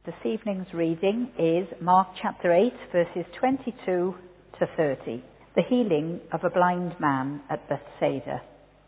This evening's reading is Mark chapter 8, verses 22 to 30, the healing of a blind man at Bethsaida.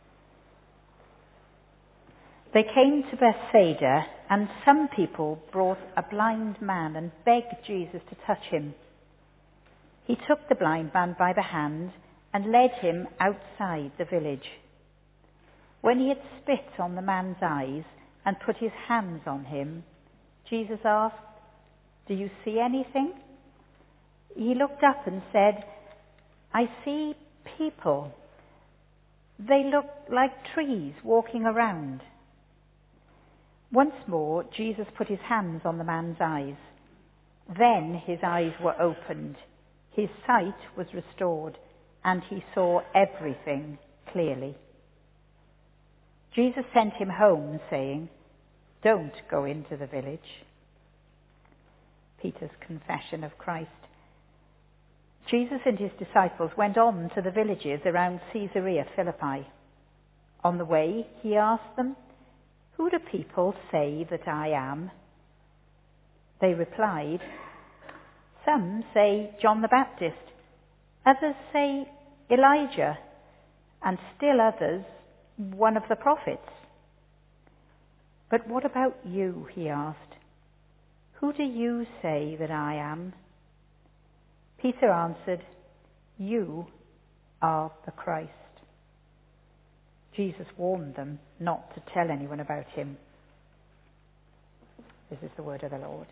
They came to Bethsaida, and some people brought a blind man and begged Jesus to touch him. He took the blind man by the hand and led him outside the village. When he had spit on the man's eyes and put his hands on him, Jesus asked, "Do you see anything?" He looked up and said, "I see people. They look like trees walking around." Once more, Jesus put his hands on the man's eyes. Then his eyes were opened, his sight was restored, and he saw everything clearly. Jesus sent him home, saying, "Don't go into the village." Peter's confession of Christ. Jesus and his disciples went on to the villages around Caesarea Philippi. On the way, he asked them, "Who do people say that I am?" They replied, "Some say John the Baptist, others say Elijah, and still others, one of the prophets." "But what about you?" he asked. "Who do you say that I am?" Peter answered, "You are the Christ." Jesus warned them not to tell anyone about him. This is the word of the Lord.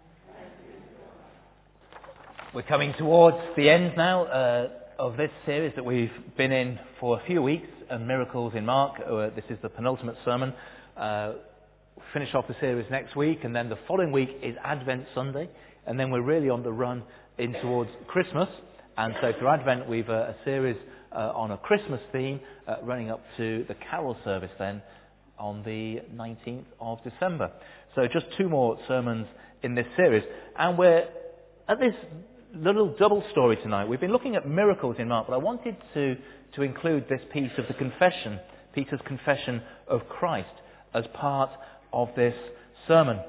We're coming towards the end now of this series that we've been in for a few weeks, Miracles in Mark. This is the penultimate sermon. We'll finish off the series next week, and then the following week is Advent Sunday, and then we're really on the run in towards Christmas. And so for Advent, we've a series on a Christmas theme running up to the carol service then on the 19th of December. So just 2 more sermons in this series. And we're at this little double story tonight. We've been looking at miracles in Mark, but I wanted to include this piece of the confession, Peter's confession of Christ, as part of this sermon.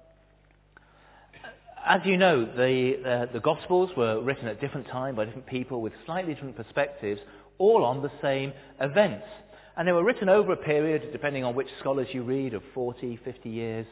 As you know, the Gospels were written at different times by different people with slightly different perspectives, all on the same events. And they were written over a period, depending on which scholars you read, of 40, 50 years,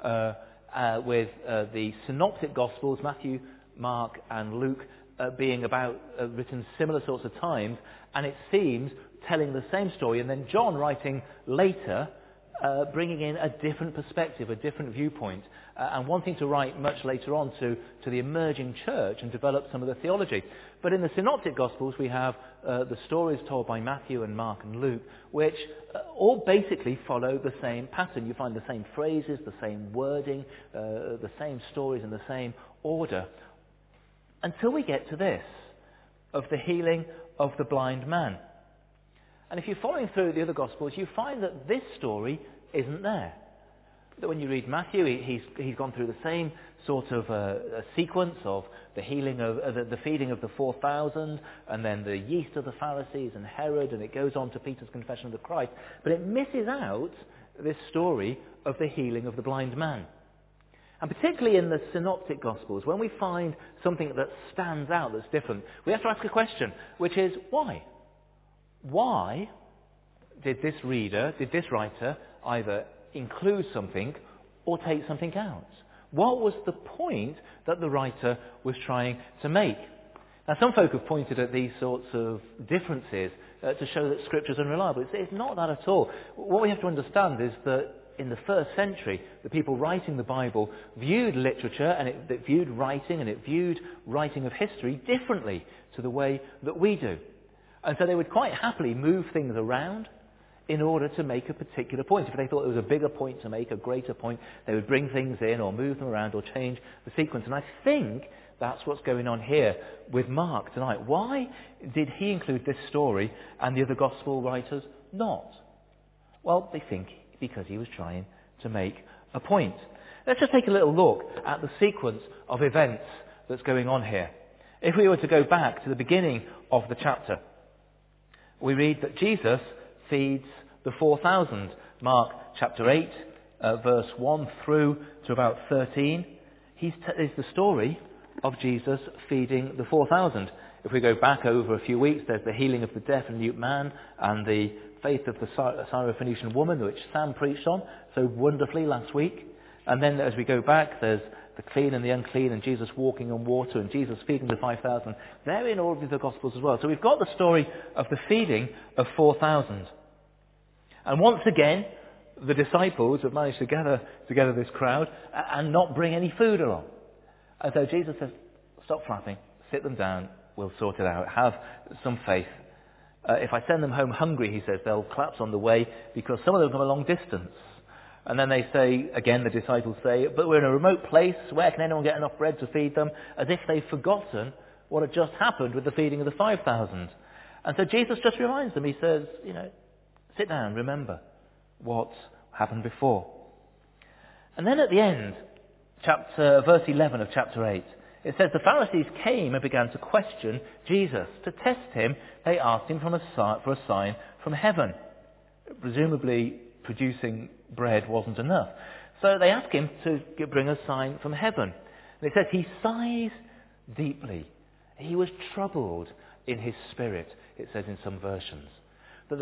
with the Synoptic Gospels, Matthew, Mark and Luke, being about written similar sorts of times, and it seems telling the same story, and then John writing later, bringing in a different perspective, a different viewpoint, and wanting to write much later on to the emerging church and develop some of the theology. But in the Synoptic Gospels we have the stories told by Matthew and Mark and Luke, which all basically follow the same pattern. You find the same phrases, the same wording, the same stories in the same order, until we get to this, of the healing of the blind man. And if you're following through the other Gospels, you find that this story isn't there. That when you read Matthew, he's gone through the same sort of a sequence of the healing of the feeding of the 4,000, and then the yeast of the Pharisees and Herod, and it goes on to Peter's confession of the Christ. But it misses out this story of the healing of the blind man. And particularly in the Synoptic Gospels, when we find something that stands out, that's different, we have to ask a question, which is why? Why did this writer, either include something or take something out? What was the point that the writer was trying to make? Now, some folk have pointed at these sorts of differences to show that Scripture is unreliable. It's not that at all. What we have to understand is that in the first century, the people writing the Bible viewed literature and it viewed writing, and it viewed writing of history differently to the way that we do. And so they would quite happily move things around in order to make a particular point. If they thought there was a bigger point to make, a greater point, they would bring things in or move them around or change the sequence. And I think that's what's going on here with Mark tonight. Why did he include this story and the other Gospel writers not? Well, they think because he was trying to make a point. Let's just take a little look at the sequence of events that's going on here. If we were to go back to the beginning of the chapter, we read that Jesus feeds the 4,000. Mark chapter 8, verse 1 through to about 13. is the story of Jesus feeding the 4,000. If we go back over a few weeks, there's the healing of the deaf and mute man and the faith of the Syrophoenician woman, which Sam preached on so wonderfully last week. And then as we go back, there's the clean and the unclean, and Jesus walking on water, and Jesus feeding the 5,000. They're in all of the Gospels as well. So we've got the story of the feeding of 4,000. And once again, the disciples have managed to gather together this crowd and not bring any food along. And so Jesus says, stop flapping, sit them down, we'll sort it out, have some faith. If I send them home hungry, he says, they'll collapse on the way because some of them come a long distance. And then they say, again, the disciples say, but we're in a remote place, where can anyone get enough bread to feed them? As if they've forgotten what had just happened with the feeding of the 5,000. And so Jesus just reminds them, he says, sit down, remember what happened before. And then at the end, verse 11 of chapter 8, it says, the Pharisees came and began to question Jesus. To test him, they asked him for a sign from heaven. Presumably, producing bread wasn't enough. So they asked him to bring a sign from heaven. And it says he sighs deeply. He was troubled in his spirit, it says in some versions. That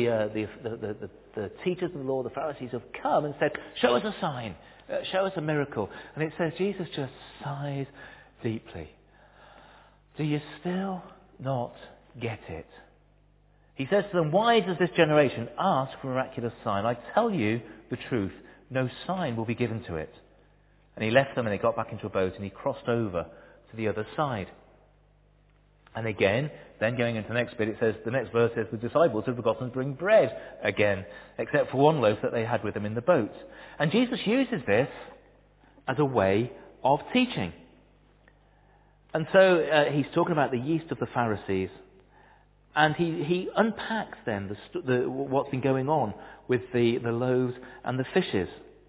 the teachers of the law, the Pharisees, have come and said, show us a sign, show us a miracle. And it says Jesus just sighs deeply. Do you still not get it? He says to them, why does this generation ask for a miraculous sign? I tell you the truth, no sign will be given to it. And he left them and they got back into a boat and he crossed over to the other side. And again, then going into the next bit, it says, the next verse says, the disciples had forgotten to bring bread again, except for one loaf that they had with them in the boat. And Jesus uses this as a way of teaching. And so he's talking about the yeast of the Pharisees. And he unpacks then what's been going on with the loaves and the fishes.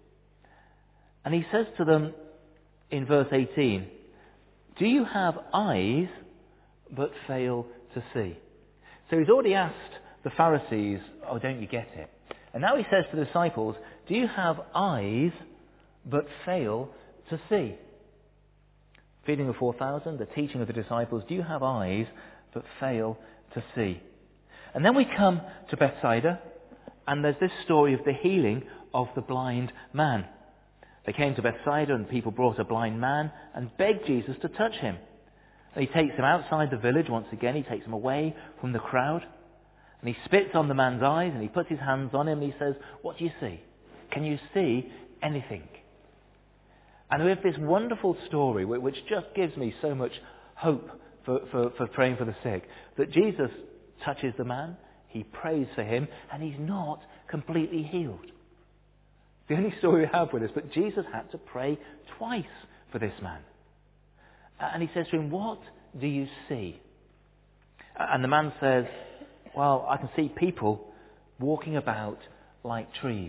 And he says to them in verse 18, do you have eyes but fail to see? So he's already asked the Pharisees, oh, don't you get it? And now he says to the disciples, do you have eyes but fail to see? Feeding the 4,000, the teaching of the disciples, do you have eyes but fail to see? And then we come to Bethsaida, and there's this story of the healing of the blind man. They came to Bethsaida and people brought a blind man and begged Jesus to touch him. And he takes him outside the village once again, he takes him away from the crowd, and he spits on the man's eyes and he puts his hands on him and he says, what do you see? Can you see anything? And we have this wonderful story which just gives me so much hope for praying for the sick, that Jesus touches the man, he prays for him, and he's not completely healed. The only story we have with this, but Jesus had to pray twice for this man. And he says to him, what do you see? And the man says, well, I can see people walking about like trees.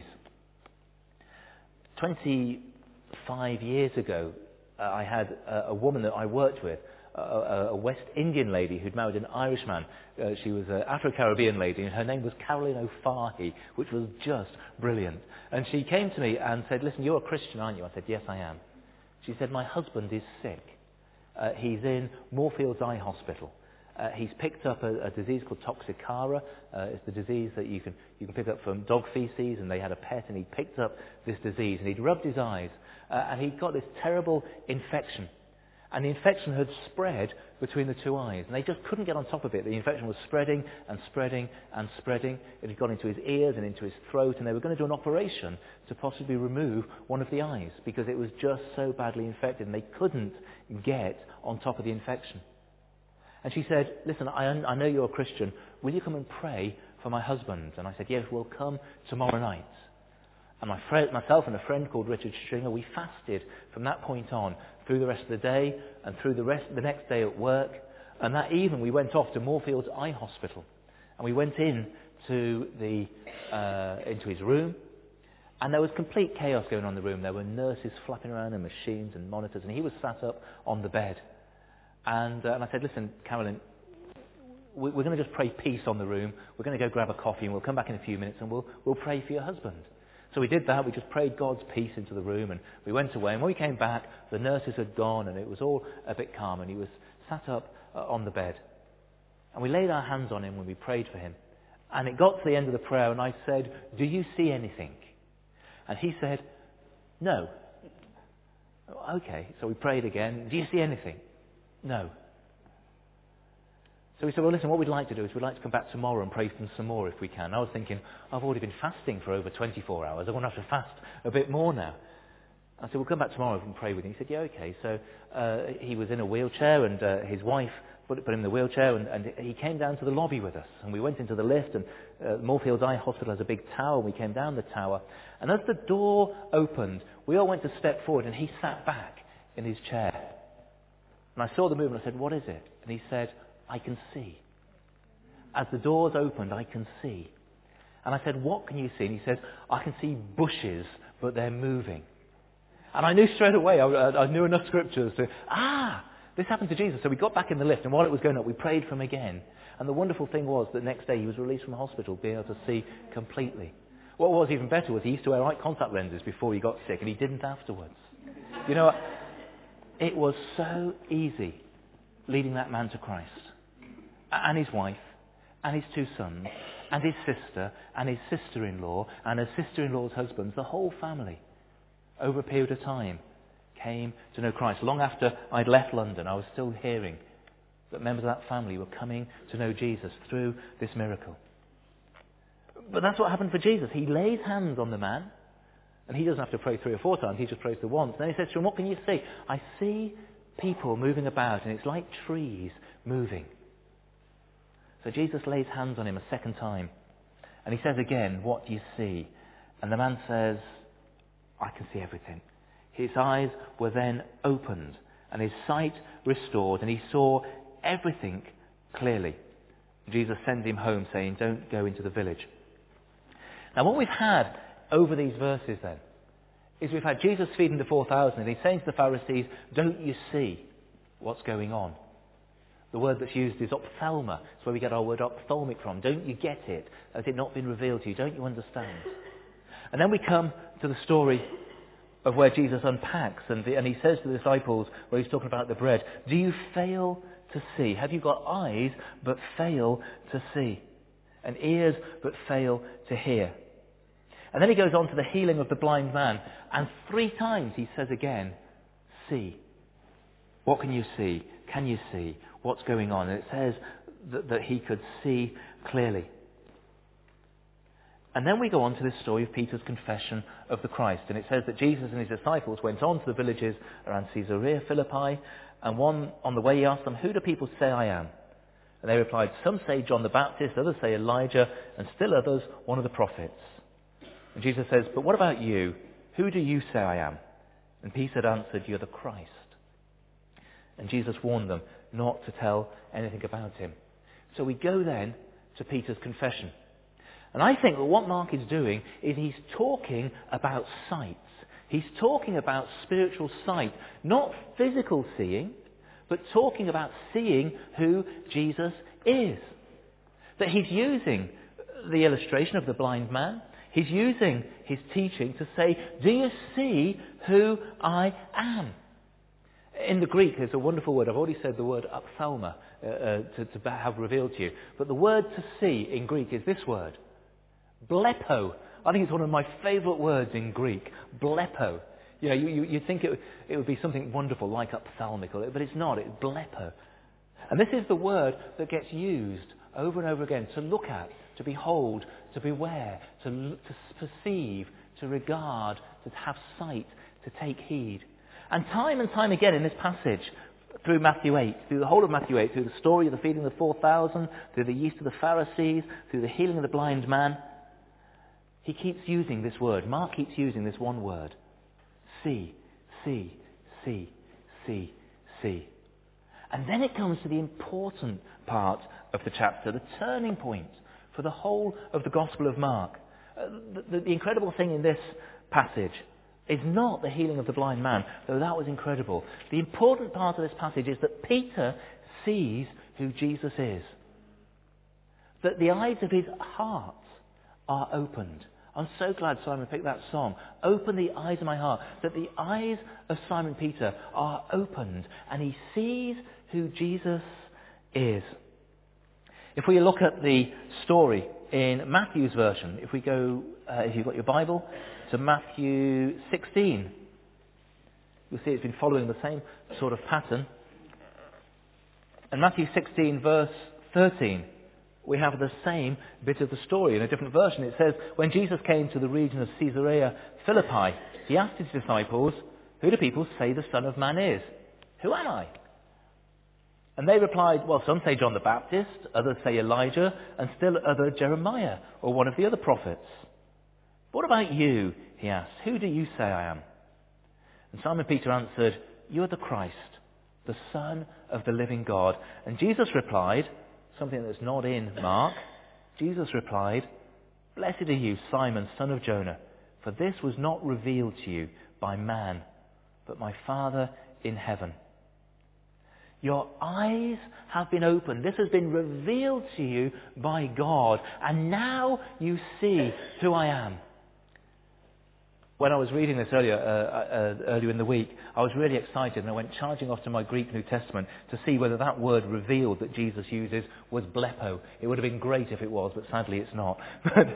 25 years ago, I had a woman that I worked with, a West Indian lady who'd married an Irishman. She was an Afro-Caribbean lady, and her name was Caroline O'Farhy, which was just brilliant. And she came to me and said, listen, you're a Christian, aren't you? I said, yes, I am. She said, my husband is sick. He's in Moorfields Eye Hospital. He's picked up a disease called toxicara. It's the disease that you can pick up from dog feces, and they had a pet, and he picked up this disease, and he'd rubbed his eyes, and he'd got this terrible infection. And the infection had spread between the two eyes, and they just couldn't get on top of it. The infection was spreading and spreading and spreading. It had gone into his ears and into his throat, and they were going to do an operation to possibly remove one of the eyes because it was just so badly infected, and they couldn't get on top of the infection. And she said, listen, I know you're a Christian. Will you come and pray for my husband? And I said, yes, we'll come tomorrow night. And myself and a friend called Richard Stringer, we fasted from that point on through the rest of the day and through the next day at work. And that evening we went off to Moorfields Eye Hospital. And we went into his room. And there was complete chaos going on in the room. There were nurses flapping around and machines and monitors. And he was sat up on the bed. And I said, listen, Carolyn, we're going to just pray peace on the room. We're going to go grab a coffee and we'll come back in a few minutes and we'll pray for your husband. So we did that. We just prayed God's peace into the room, and we went away. And when we came back, the nurses had gone, and it was all a bit calm, and he was sat up on the bed. And we laid our hands on him when we prayed for him. And it got to the end of the prayer, and I said, "Do you see anything?" And he said, "No." Okay, so we prayed again. "Do you see anything?" "No." So we said, "Well, listen, what we'd like to do is we'd like to come back tomorrow and pray for them some more if we can." I was thinking, I've already been fasting for over 24 hours. I'm going to have to fast a bit more now. I said, "We'll come back tomorrow and pray with you." He said, "Yeah, okay." So he was in a wheelchair, and his wife put him in the wheelchair, and he came down to the lobby with us. And we went into the lift, and Moorfields Eye Hospital has a big tower, and we came down the tower. And as the door opened, we all went to step forward, and he sat back in his chair. And I saw the movement. I said, "What is it?" And he said, "I can see. As the doors opened, I can see." And I said, "What can you see?" And he said, "I can see bushes, but they're moving." And I knew straight away, I knew enough scriptures to, this happened to Jesus. So we got back in the lift, and while it was going up, we prayed for him again. And the wonderful thing was that next day he was released from hospital, being able to see completely. What was even better was he used to wear white contact lenses before he got sick, and he didn't afterwards. You know, it was so easy leading that man to Christ. And his wife, and his 2 sons, and his sister, and his sister-in-law, and her sister-in-law's husbands, the whole family, over a period of time, came to know Christ. Long after I'd left London, I was still hearing that members of that family were coming to know Jesus through this miracle. But that's what happened for Jesus. He lays hands on the man, and he doesn't have to pray 3 or 4 times, he just prays the once. Then he says to him, "What can you see?" "I see people moving about, and it's like trees moving." So Jesus lays hands on him a second time, and he says again, "What do you see?" And the man says, "I can see everything." His eyes were then opened, and his sight restored, and he saw everything clearly. Jesus sends him home, saying, "Don't go into the village." Now, what we've had over these verses then is we've had Jesus feeding the 4,000, and he's saying to the Pharisees, "Don't you see what's going on?" The word that's used is ophthalma. It's where we get our word ophthalmic from. Don't you get it? Has it not been revealed to you? Don't you understand? And then we come to the story of where Jesus unpacks, and he says to the disciples, where he's talking about the bread, "Do you fail to see? Have you got eyes but fail to see? And ears but fail to hear?" And then he goes on to the healing of the blind man, and 3 times he says again, "See." What can you see? Can you see what's going on? And it says that he could see clearly. And then we go on to this story of Peter's confession of the Christ. And it says that Jesus and his disciples went on to the villages around Caesarea Philippi. And on the way he asked them, "Who do people say I am?" And they replied, "Some say John the Baptist, others say Elijah, and still others one of the prophets." And Jesus says, "But what about you? Who do you say I am?" And Peter answered, "You're the Christ." And Jesus warned them not to tell anything about him. So we go then to Peter's confession. And I think that what Mark is doing is he's talking about sights. He's talking about spiritual sight, not physical seeing, but talking about seeing who Jesus is. That he's using the illustration of the blind man. He's using his teaching to say, "Do you see who I am?" In the Greek, there's a wonderful word. I've already said the word ophthalma to have revealed to you. But the word to see in Greek is this word. Blepo. I think it's one of my favourite words in Greek. Blepo. You know, you think it would be something wonderful like ophthalmic, but it's not. It's blepo. And this is the word that gets used over and over again to look at, to behold, to beware, to perceive, to regard, to have sight, to take heed. And time again in this passage, through Matthew 8, through the whole of Matthew 8, through the story of the feeding of the 4,000, through the yeast of the Pharisees, through the healing of the blind man, he keeps using this word. Mark keeps using this one word. See, see, see, see, see. And then it comes to the important part of the chapter, the turning point for the whole of the Gospel of Mark. The incredible thing in this passage is not the healing of the blind man, though that was incredible. The important part of this passage is that Peter sees who Jesus is. That the eyes of his heart are opened. I'm so glad Simon picked that song. Open the eyes of my heart. That the eyes of Simon Peter are opened and he sees who Jesus is. If we look at the story in Matthew's version, if we go, if you've got your Bible, to Matthew 16, you'll see it's been following the same sort of pattern. In Matthew 16, verse 13, we have the same bit of the story in a different version. It says, when Jesus came to the region of Caesarea Philippi, he asked his disciples, who do people say the Son of Man is? Who am I? And they replied, well, some say John the Baptist, others say Elijah, and still others Jeremiah, or one of the other prophets. What about you? He asked. Who do you say I am? And Simon Peter answered, you are the Christ, the Son of the living God. And Jesus replied, something that's not in Mark, Jesus replied, blessed are you, Simon, son of Jonah, for this was not revealed to you by man, but my Father in heaven. Your eyes have been opened. This has been revealed to you by God. And now you see who I am. When I was reading this earlier in the week, I was really excited and I went charging off to my Greek New Testament to see whether that word revealed that Jesus uses was blepo. It would have been great if it was, but sadly it's not. But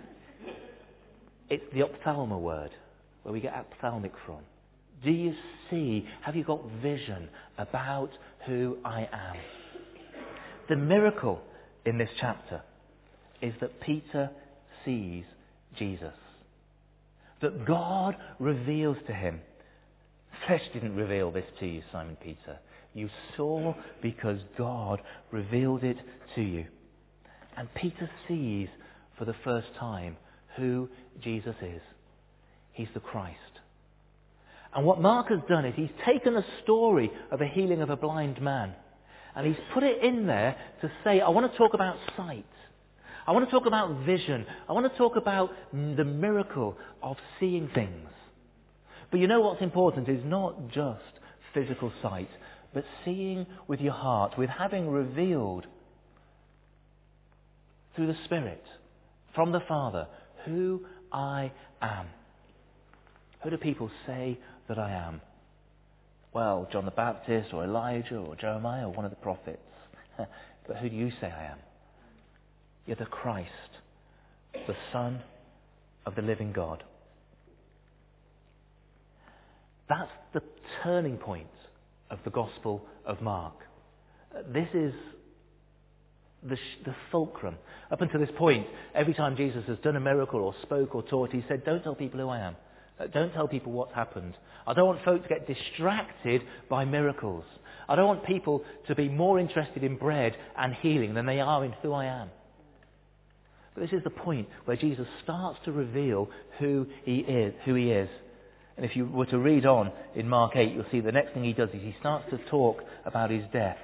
it's the ophthalma word, where we get ophthalmic from. Do you see, have you got vision about who I am? The miracle in this chapter is that Peter sees Jesus. That God reveals to him. Flesh didn't reveal this to you, Simon Peter. You saw because God revealed it to you. And Peter sees for the first time who Jesus is. He's the Christ. And what Mark has done is he's taken a story of a healing of a blind man and he's put it in there to say, I want to talk about sight. I want to talk about vision. I want to talk about the miracle of seeing things. But you know what's important is not just physical sight, but seeing with your heart, with having revealed through the Spirit, from the Father, who I am. Who do people say that I am? Well, John the Baptist or Elijah or Jeremiah or one of the prophets. But who do you say I am? You're the Christ, the Son of the living God. That's the turning point of the Gospel of Mark. This is the fulcrum. Up until this point, every time Jesus has done a miracle or spoke or taught, he said, don't tell people who I am. Don't tell people what's happened. I don't want folk to get distracted by miracles. I don't want people to be more interested in bread and healing than they are in who I am. But this is the point where Jesus starts to reveal who he is. And if you were to read on in Mark 8, you'll see the next thing he does is he starts to talk about his death.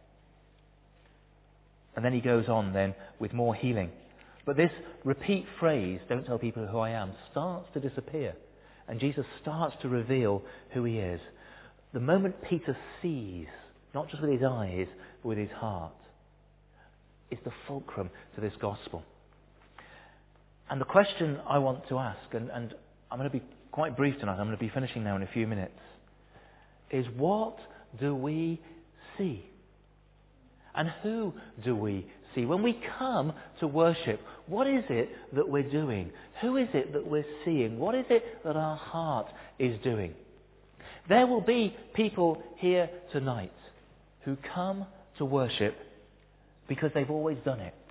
And then he goes on then with more healing. But this repeat phrase, don't tell people who I am, starts to disappear. And Jesus starts to reveal who he is. The moment Peter sees, not just with his eyes, but with his heart, is the fulcrum to this gospel. And the question I want to ask, and I'm going to be quite brief tonight, I'm going to be finishing now in a few minutes, is what do we see? And who do we see? When we come to worship, what is it that we're doing? Who is it that we're seeing? What is it that our heart is doing? There will be people here tonight who come to worship because they've always done it.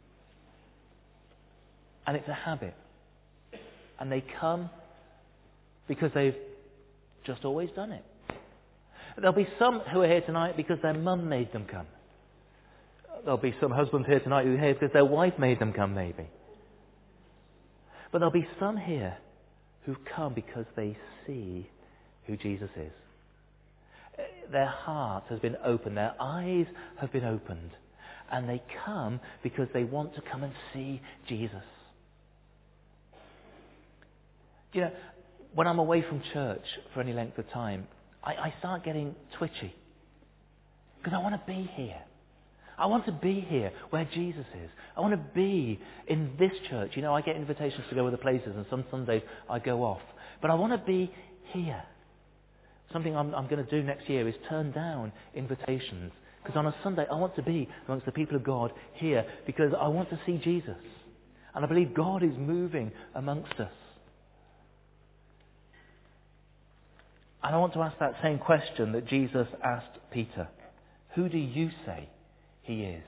And it's a habit. And they come because they've just always done it. There'll be some who are here tonight because their mum made them come. There'll be some husbands here tonight who are here because their wife made them come, maybe. But there'll be some here who've come because they see who Jesus is. Their heart has been opened, their eyes have been opened, and they come because they want to come and see Jesus. You know, when I'm away from church for any length of time, I start getting twitchy because I want to be here. I want to be here where Jesus is. I want to be in this church. You know, I get invitations to go other places, and some Sundays I go off. But I want to be here. Something I'm going to do next year is turn down invitations. Because on a Sunday, I want to be amongst the people of God here because I want to see Jesus. And I believe God is moving amongst us. And I want to ask that same question that Jesus asked Peter. Who do you say he is?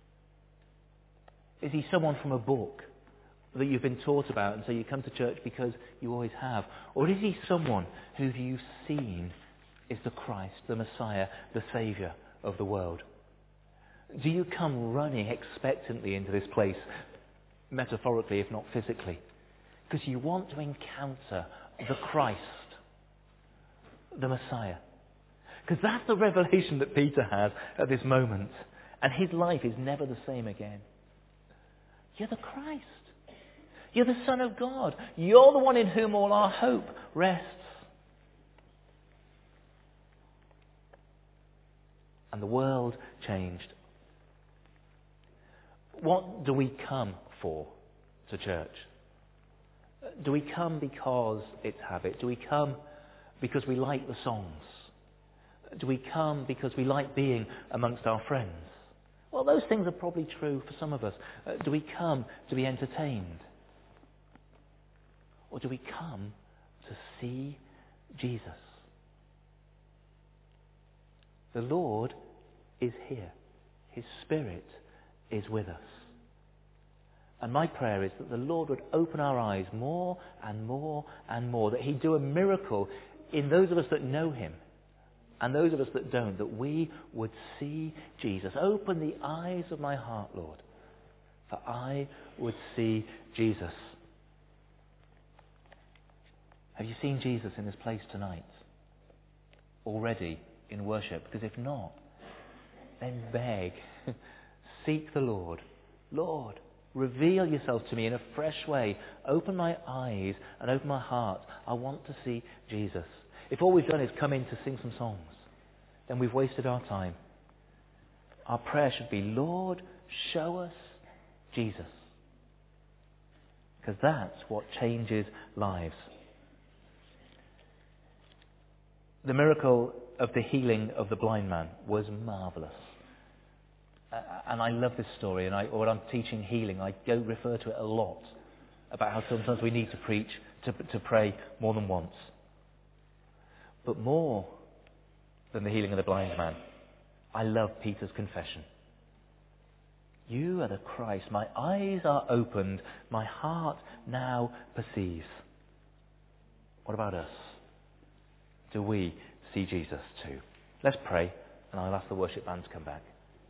Is he someone from a book that you've been taught about and so you come to church because you always have? Or is he someone who you've seen is the Christ, the Messiah, the Saviour of the world? Do you come running expectantly into this place, metaphorically if not physically, because you want to encounter the Christ, the Messiah? Because that's the revelation that Peter has at this moment. And his life is never the same again. You're the Christ. You're the Son of God. You're the one in whom all our hope rests. And the world changed. What do we come for to church? Do we come because it's habit? Do we come because we like the songs? Do we come because we like being amongst our friends? Well, those things are probably true for some of us. Do we come to be entertained? Or do we come to see Jesus? The Lord is here. His Spirit is with us. And my prayer is that the Lord would open our eyes more and more and more, that He'd do a miracle in those of us that know Him and those of us that don't, that we would see Jesus. Open the eyes of my heart, Lord, for I would see Jesus. Have you seen Jesus in this place tonight? Already in worship? Because if not, then beg, seek the Lord. Lord, reveal yourself to me in a fresh way. Open my eyes and open my heart. I want to see Jesus. If all we've done is come in to sing some songs, then we've wasted our time. Our prayer should be, Lord, show us Jesus. Because that's what changes lives. The miracle of the healing of the blind man was marvellous. And I love this story, and when I'm teaching healing, I go refer to it a lot, about how sometimes we need to preach, to pray more than once. But more than the healing of the blind man, I love Peter's confession. You are the Christ. My eyes are opened. My heart now perceives. What about us? Do we see Jesus too? Let's pray, and I'll ask the worship band to come back.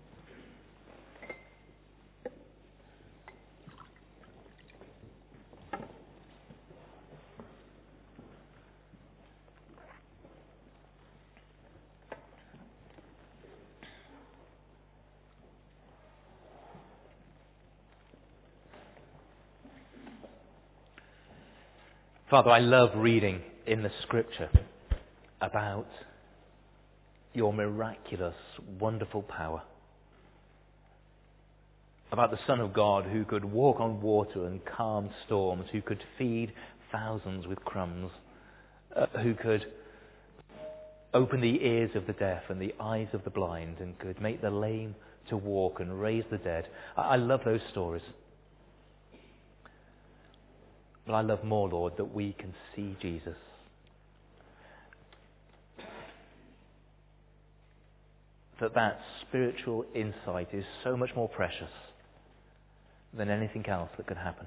Father, I love reading in the Scripture about your miraculous, wonderful power. About the Son of God who could walk on water and calm storms, who could feed thousands with crumbs, who could open the ears of the deaf and the eyes of the blind, and could make the lame to walk and raise the dead. I love those stories. But I love more, Lord, that we can see Jesus. That spiritual insight is so much more precious than anything else that could happen.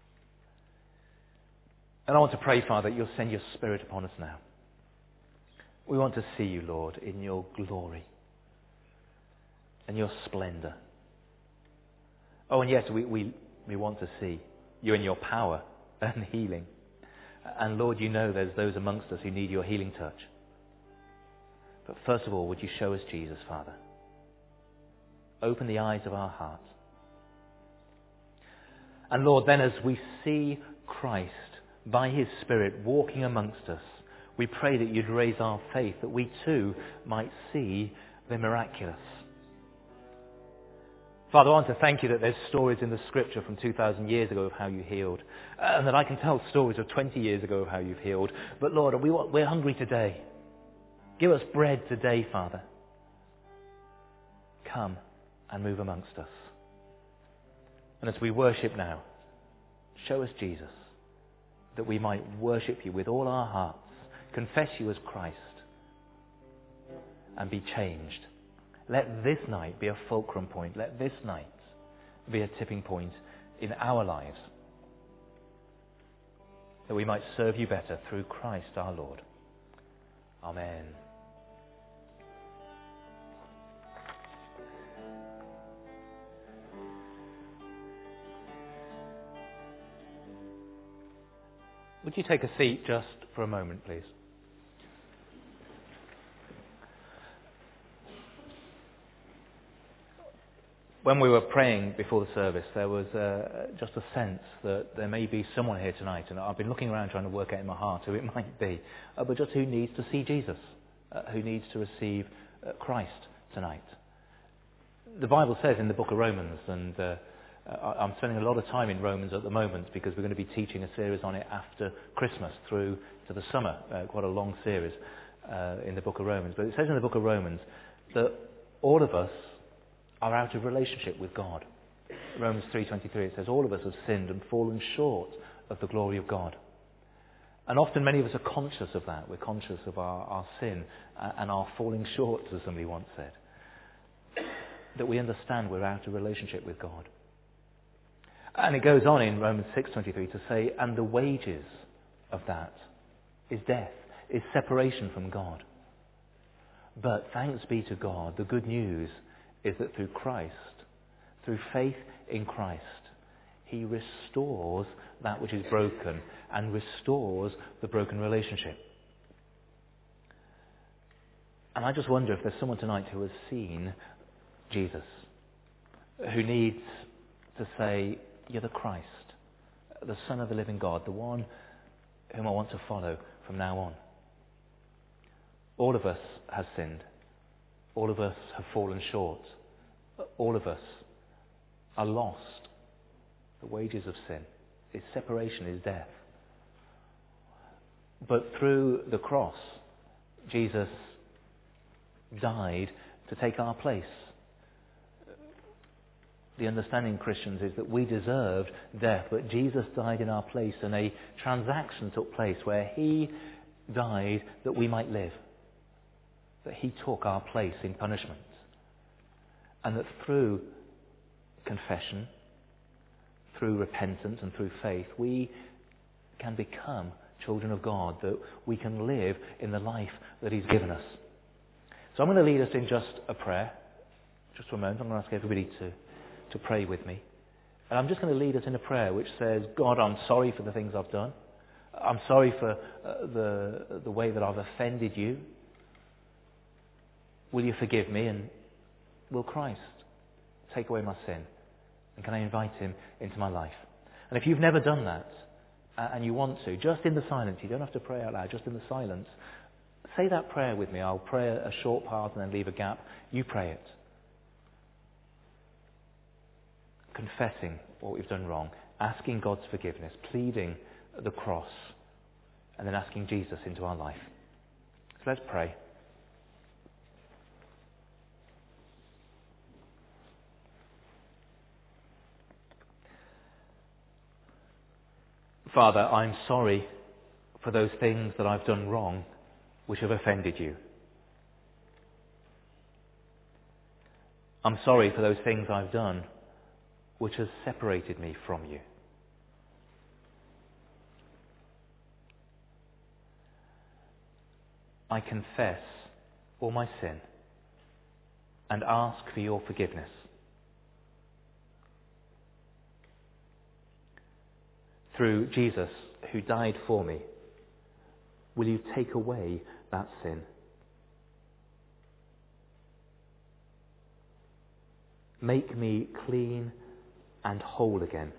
And I want to pray, Father, that you'll send your Spirit upon us now. We want to see you, Lord, in your glory and your splendour. Oh, and yes, we want to see you in your power and healing. And Lord, you know there's those amongst us who need your healing touch. But first of all, would you show us Jesus, Father? Open the eyes of our hearts. And Lord, then as we see Christ by his Spirit walking amongst us, we pray that you'd raise our faith, that we too might see the miraculous. Father, I want to thank you that there's stories in the Scripture from 2,000 years ago of how you healed, and that I can tell stories of 20 years ago of how you've healed. But Lord, we're hungry today. Give us bread today, Father. Come and move amongst us. And as we worship now, show us Jesus, that we might worship you with all our hearts, confess you as Christ, and be changed. Let this night be a fulcrum point. Let this night be a tipping point in our lives, that we might serve you better through Christ our Lord. Amen. Would you take a seat just for a moment, please? When we were praying before the service, there was just a sense that there may be someone here tonight, and I've been looking around trying to work out in my heart who it might be, but just who needs to see Jesus, who needs to receive Christ tonight. The Bible says in the book of Romans, and I'm spending a lot of time in Romans at the moment because we're going to be teaching a series on it after Christmas through to the summer, quite a long series in the book of Romans. But it says in the book of Romans that all of us are out of relationship with God. Romans 3:23, it says all of us have sinned and fallen short of the glory of God. And often many of us are conscious of that. We're conscious of our sin and our falling short, as somebody once said. That we understand we're out of relationship with God. And it goes on in Romans 6:23 to say, and the wages of that is death, is separation from God. But thanks be to God, the good news is that through Christ, through faith in Christ, he restores that which is broken and restores the broken relationship. And I just wonder if there's someone tonight who has seen Jesus, who needs to say, you're the Christ, the Son of the living God, the one whom I want to follow from now on. All of us have sinned. All of us have fallen short. All of us are lost. The wages of sin is separation, is death. But through the cross, Jesus died to take our place. The understanding, Christians, is that we deserved death, but Jesus died in our place, and a transaction took place where he died that we might live. That he took our place in punishment. And that through confession, through repentance and through faith, we can become children of God, that we can live in the life that he's given us. So I'm going to lead us in just a prayer. Just for a moment, I'm going to ask everybody to pray with me. And I'm just going to lead us in a prayer which says, God, I'm sorry for the things I've done. I'm sorry for the way that I've offended you. Will you forgive me, and will Christ take away my sin? And can I invite him into my life? And if you've never done that, and you want to, just in the silence, you don't have to pray out loud, just in the silence, say that prayer with me. I'll pray a short part and then leave a gap. You pray it. Confessing what we've done wrong, asking God's forgiveness, pleading the cross, and then asking Jesus into our life. So let's pray. Father, I'm sorry for those things that I've done wrong which have offended you. I'm sorry for those things I've done which has separated me from you. I confess all my sin and ask for your forgiveness. Through Jesus, who died for me, will you take away that sin? Make me clean and whole again.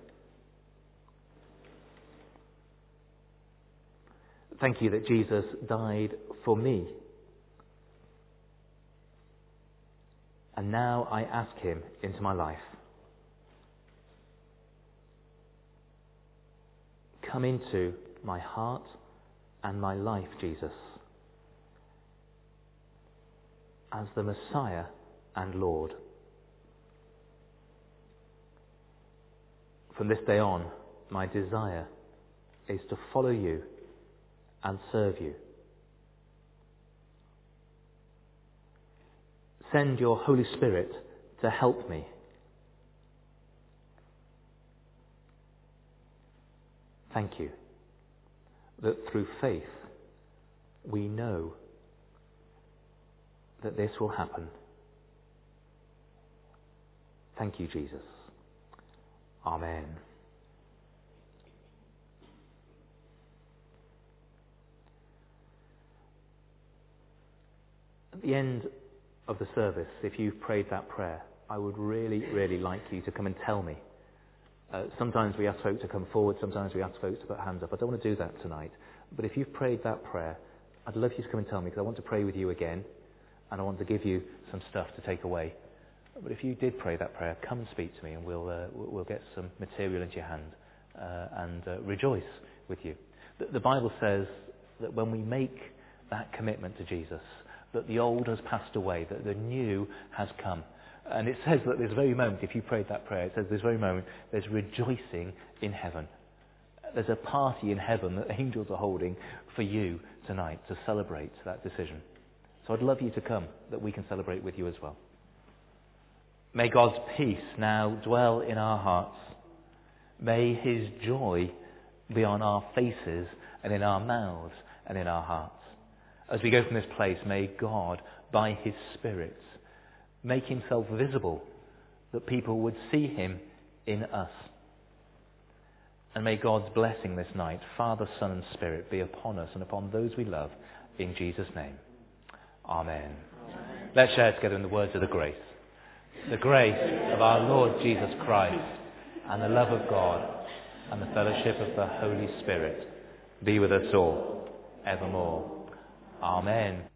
Thank you that Jesus died for me. And now I ask him into my life. come into my heart and my life, Jesus, as the Messiah and Lord. From this day on, my desire is to follow you and serve you. Send your Holy Spirit to help me. Thank you that through faith we know that this will happen. Thank you, Jesus. Amen. At the end of the service, if you've prayed that prayer, I would really, really like you to come and tell me. Sometimes we ask folk to come forward, sometimes we ask folks to put hands up. I don't want to do that tonight. But if you've prayed that prayer, I'd love you to come and tell me, because I want to pray with you again, and I want to give you some stuff to take away. But if you did pray that prayer, come and speak to me, and we'll get some material into your hand and rejoice with you. The Bible says that when we make that commitment to Jesus, that the old has passed away, that the new has come. And it says that this very moment, if you prayed that prayer, it says this very moment, there's rejoicing in heaven. There's a party in heaven that angels are holding for you tonight to celebrate that decision. So I'd love you to come, that we can celebrate with you as well. May God's peace now dwell in our hearts. May his joy be on our faces and in our mouths and in our hearts. As we go from this place, may God, by his Spirit, make himself visible, that people would see him in us. And may God's blessing this night, Father, Son and Spirit, be upon us and upon those we love, in Jesus' name. Amen. Let's share together in the words of the grace. The grace of our Lord Jesus Christ, and the love of God, and the fellowship of the Holy Spirit be with us all, evermore. Amen.